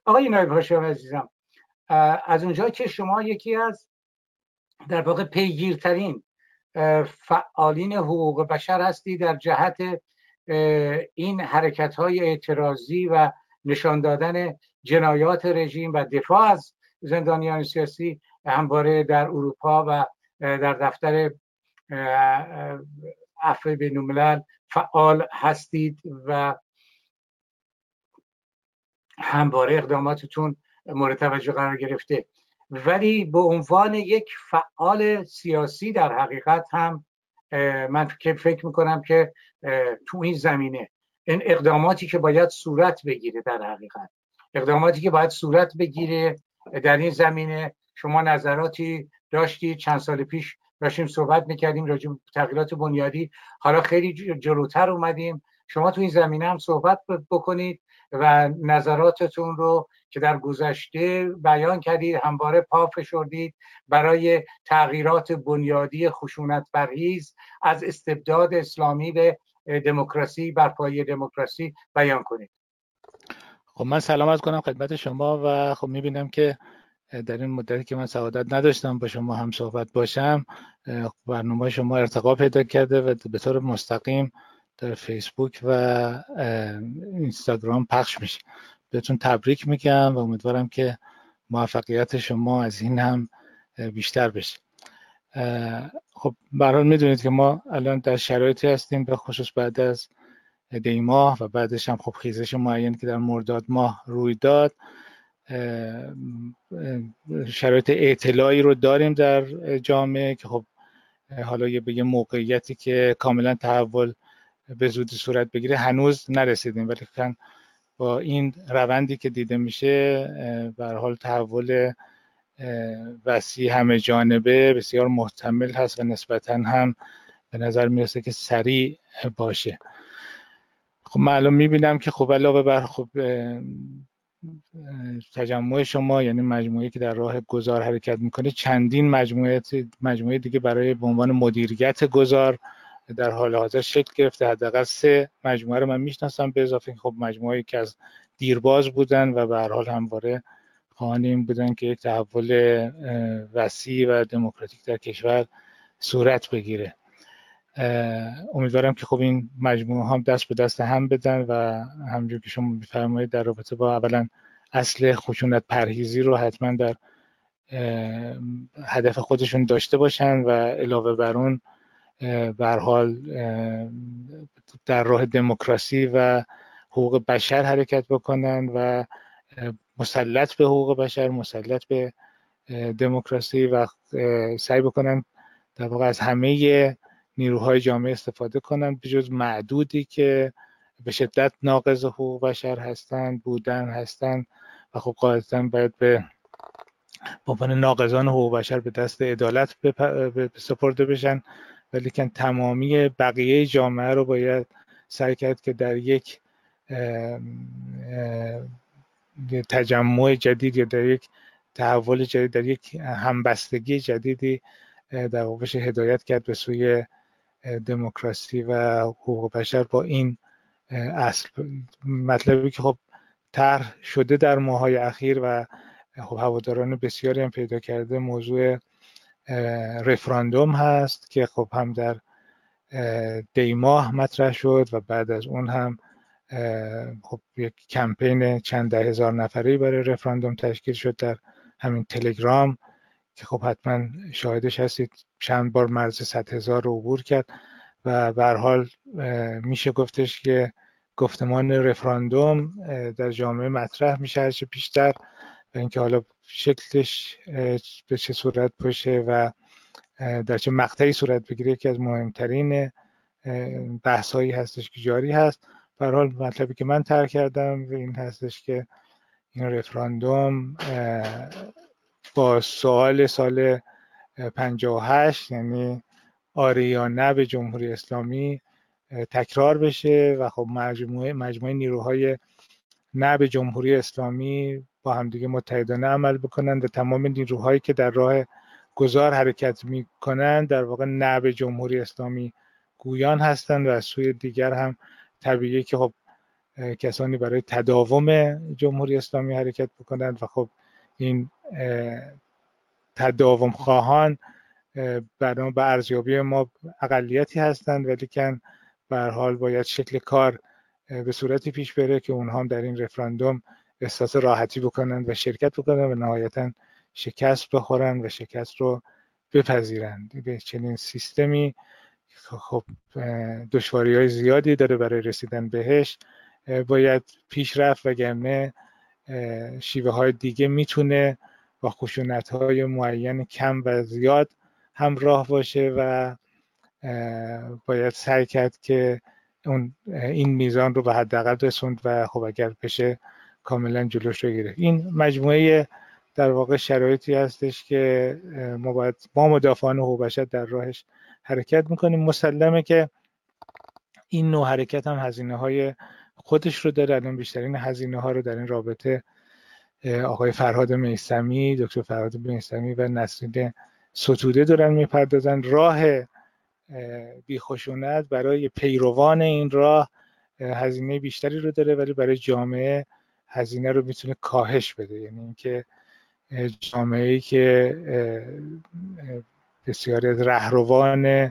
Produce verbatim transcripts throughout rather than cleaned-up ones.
آقای نایب هاشمی عزیزم، از اونجا که شما یکی از در واقع پیگیرترین فعالین حقوق بشر هستی در جهت این حرکت‌های اعتراضی و نشان دادن جنایات رژیم و دفاع از زندانیان سیاسی، همواره در اروپا و در دفتر عفو بین‌الملل فعال هستید و همواره اقداماتتون مورد توجه قرار گرفته. ولی به عنوان یک فعال سیاسی در حقیقت هم من فکر میکنم که تو این زمینه این اقداماتی که باید صورت بگیره، در حقیقت اقداماتی که باید صورت بگیره در این زمینه، شما نظراتی داشتید. چند سال پیش داشتیم صحبت میکردیم راجع به تغییرات بنیادی، حالا خیلی جلوتر اومدیم. شما تو این زمینه هم صحبت بکنید و نظراتتون رو که در گذشته بیان کردید همواره پا فشردید برای تغییرات بنیادی خشونت پرهیز از استبداد اسلامی به دموکراسی، بر پایه دموکراسی بیان کنید. خب من سلام عرض کنم خدمت شما و خب میبینم که در این مدتی که من سعادت نداشتم با شما هم صحبت باشم، برنامه شما ارتقا پیدا کرده و به طور مستقیم در فیسبوک و اینستاگرام پخش میشه. بهتون تبریک میگم و امیدوارم که موفقیت شما از این هم بیشتر بشه. خب به هر حال میدونید که ما الان در شرایطی هستیم، به خصوص بعد از دی ماه و بعدش هم خب خیزش معین که در مرداد ماه روی داد، شرایط اطلاعی رو داریم در جامعه که خب حالا یه به یه موقعیتی که کاملا تحول به زودی صورت بگیره هنوز نرسیدیم، ولی کن با این روندی که دیده میشه به هر حال تحول وسیع همه جانبه بسیار محتمل هست و نسبتاً هم به نظر میرسه که سریع باشه. خب من الان میبینم که خب علاوه بر خب تجمع شما، یعنی مجموعه‌ای که در راه گذار حرکت میکنه، چندین مجموعه مجموعه دیگه برای به عنوان مدیریت گذار در حال حاضر شکل گرفته. حداقل سه مجموعه رو من میشناسم، به اضافه خب مجموعه‌ای که از دیرباز بودن و به هر حال همواره خواهان این بودن که یک تحول وسیع و دموکراتیک در کشور صورت بگیره. امیدوارم که خب این مجموعه هم دست به دست هم بدن و همونجور که شما می‌فرمایید در رابطه با اولا اصل خشونت پرهیزی رو حتما در هدف خودشون داشته باشن و علاوه بر اون به هر حال در راه دموکراسی و حقوق بشر حرکت بکنن و مسلط به حقوق بشر، مسلط به دموکراسی و سعی بکنن در واقع از همه نیروهای جامعه استفاده کنن، به جز معدودی که به شدت ناقض حقوق بشر هستند بودن هستند و خب قاعدتاً باید به به عنوان ناقضان حقوق بشر به دست عدالت سپرده بشن، ولی که تمامی بقیه جامعه رو باید سعی کرد که در یک تجمع جدید یا در یک تحول جدید، در یک همبستگی جدیدی در واقع هدایت کرد به سوی دموکراسی و حقوق بشر با این اصل. مطلبی که خب طرح شده در ماه‌های اخیر و خب هواداران بسیاری هم پیدا کرده موضوع رفراندوم هست که خب هم در دی ماه مطرح شد و بعد از اون هم خب یک کمپین چند ده هزار نفری برای رفراندوم تشکیل شد در همین تلگرام که خب حتما شاهدش هستید، چند بار مرز صد هزار رو عبور کرد و به هر حال میشه گفتش که گفتمان رفراندوم در جامعه مطرح میشه هرچه بیشتر و اینکه حالا شکلش به چه صورت باشه و در چه مقطعی صورت بگیره یکی از مهمترین بحثایی هستش که جاری هست. به هر حال مطلبی که من طرح کردم این هستش که این رفراندوم با سوال سال پنجاه و هشت، یعنی آره یا نه به جمهوری اسلامی، تکرار بشه و خب مجموعه مجموعه نیروهای نه به جمهوری اسلامی با همدیگه متحدانه عمل بکنند و تمام نیروهایی که در راه گذار حرکت میکنند در واقع نه به جمهوری اسلامی گویان هستند و از سوی دیگر هم طبیعیه که خب کسانی برای تداوم جمهوری اسلامی حرکت بکنند و خب این تداوم خواهان برای به ارزیابی ما اقلیتی هستند، ولی که به هر حال باید شکل کار به صورتی پیش بره که اونها هم در این رفراندوم احساس راحتی بکنند و شرکت بکنند و نهایتاً شکست بخورند و شکست رو بپذیرند. به چنین سیستمی خب دشواری‌های زیادی داره برای رسیدن بهش، باید پیش رفت، وگرنه شیوه های دیگه میتونه با خشونت‌های معین کم و زیاد همراه باشه و باید سعی کرد که اون این میزان رو به حداقل رسوند و خب اگر بشه کاملا جلوش رو گرفت. این مجموعه در واقع شرایطی هستش که ما باید ما مدافعان حقوق بشر در راهش حرکت میکنیم. مسلمه که این نوع حرکت هم هزینه های خودش رو داره. الان بیشترین هزینه ها رو در این رابطه آقای فرهاد میثمی، دکتر فرهاد میثمی و نسرین ستوده دارن میپردازن. راه بیخشونت برای پیروان این راه هزینه بیشتری رو داره، ولی برای جامعه هزینه رو میتونه کاهش بده. یعنی اینکه جامعه‌ای که بسیاری از رهروان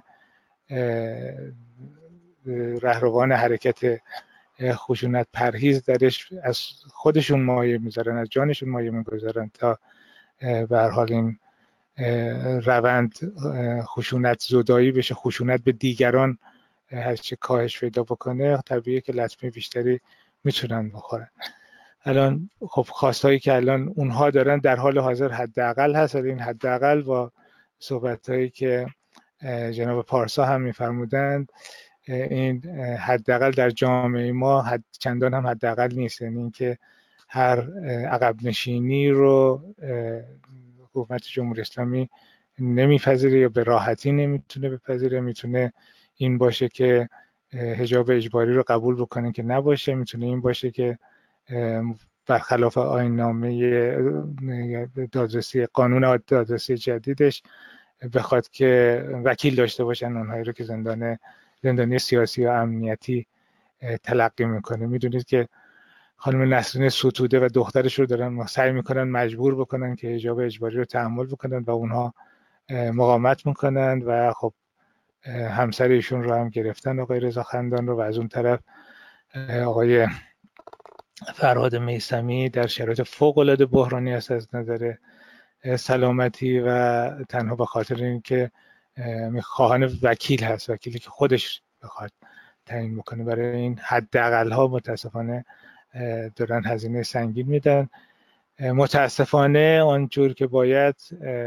رهروان حرکت خشونت پرهیز درش از خودشون مایه میذارن، از جانشون مایه میگذارن تا به هر حال این روند خشونت زدایی بشه، خشونت به دیگران هرچه کاهش پیدا بکنه، طبیعیه که لطمه بیشتری میتونن بخورن. الان خب خواستایی که الان اونها دارن در حال حاضر حداقل هست، ولی این حداقل با صحبتایی که جناب پارسا هم میفرمودند این حداقل در جامعه ما حد چندان هم حداقل نیست. یعنی اینکه هر عقب نشینی رو حکومت جمهوری اسلامی نمیپذیره یا به راحتی نمیتونه بپذیره. میتونه این باشه که حجاب اجباری رو قبول بکنه که نباشه، میتونه این باشه که برخلاف آیین‌نامه دادرسی قانون دادرسی جدیدش بخواد که وکیل داشته باشن اونهایی رو که زندان زندانی سیاسی و امنیتی تلقی میکنه. میدونید که خانم نسرین ستوده و دخترش رو دارن سعی میکنن مجبور بکنن که حجاب اجباری رو تحمل بکنن و اونها مقاومت میکنن و خب همسر ایشون رو هم گرفتن، آقای رضا خندان رو، و از اون طرف آقای فرهاد میثمی در شرایط فوق العاده بحرانی است از نظر سلامتی و تنها به خاطر اینکه خواهان وکیل هست، وکیلی که خودش بخواد تعیین بکنه. برای این حداقل ها متاسفانه دارن هزینه سنگین میدن. متاسفانه آنجور که باید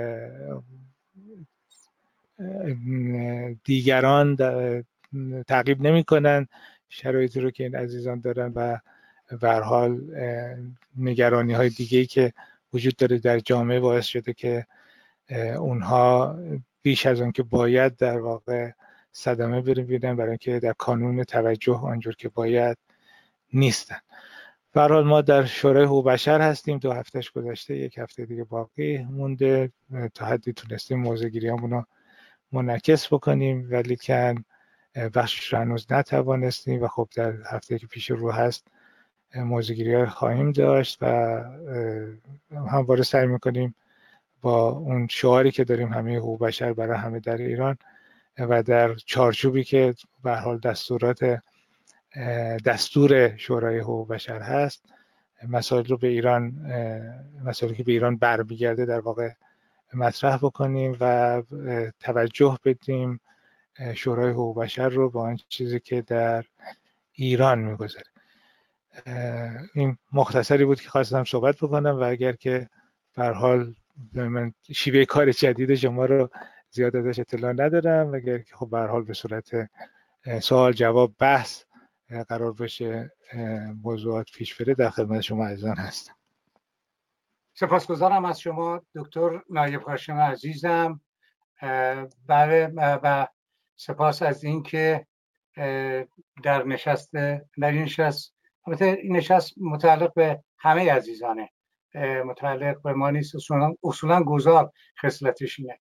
دیگران تعقیب نمی کنن شرایطی رو که این عزیزان دارن و به هر حال نگرانی های دیگه‌ای که وجود داره در جامعه باعث شده که اونها بیش از اون که باید در واقع صدمه ببینن، برای اینکه در کانون توجه آنجور که باید نیستن. به هر حال ما در شورای حقوق بشر هستیم، دو هفتهش گذشته، یک هفته دیگه باقی مونده، تا حدی تونستیم موضع‌گیریامون رو منعکس بکنیم، ولی کن بخشش رو هنوز نتوانستیم و خب در هفته که پیش رو هست موضع‌گیری خواهیم داشت و همواره سعی میکنیم با اون شعاری که داریم همه حقوق بشر برای همه در ایران و در چارچوبی که به هر حال دستورات دستور شورای حقوق بشر هست، مسائل رو به ایران مسائلی که به ایران برمیگرده در واقع مطرح بکنیم و توجه بدیم شورای حقوق بشر رو با آن چیزی که در ایران میگذره. این مختصری بود که خواستم صحبت بکنم و اگر که به هر حال من شیوه کار جدید شما رو زیاد ازش اطلاع ندارم، اگر که خب به هر حال به صورت سوال جواب بحث قرار بشه موضوعات پیش بره در خدمت شما عزیزان هستم. سپاسگزارم از شما دکتر نایب هاشم عزیزم. بله و سپاس از این که در نشست در این نشست البته این نشست متعلق به همه عزیزانه، متعلق به ما نیست، اصولا اصولا گذار خصلتش اینه.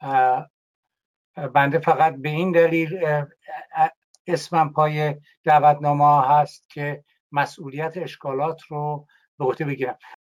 بنده فقط به این دلیل اسمم پای دعوتنامه هست که مسئولیت اشکالات رو به عهده بگیرم.